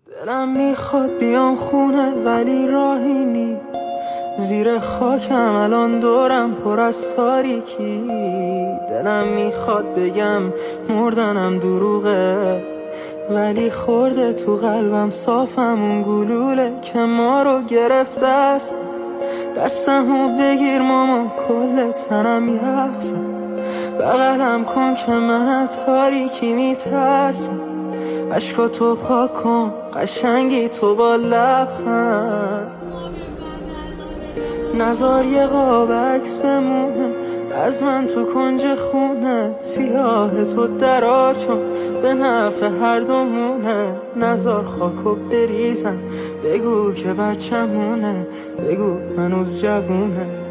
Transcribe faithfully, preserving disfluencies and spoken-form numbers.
دلم میخواد بیام خونه ولی راهی نی، زیر خاکم الان دورم پر از تاریکی. دلم میخواد بگم مردنم دروغه، ولی خورده تو قلبم صافم اون گلوله که ما رو گرفته است. دستمو بگیر ماما کل تنم یخزم، بغلم کن که من از تاریکی میترسم. عشقاتو پاک کن قشنگی تو با لبخند، نزار یه قاب عکس بمونه از من تو کنج خونه. سیاه تو درا چون به نفع هر دومونه، نزار خاکو بریزم بگو که بچمونه، بگو هنوز جوونه.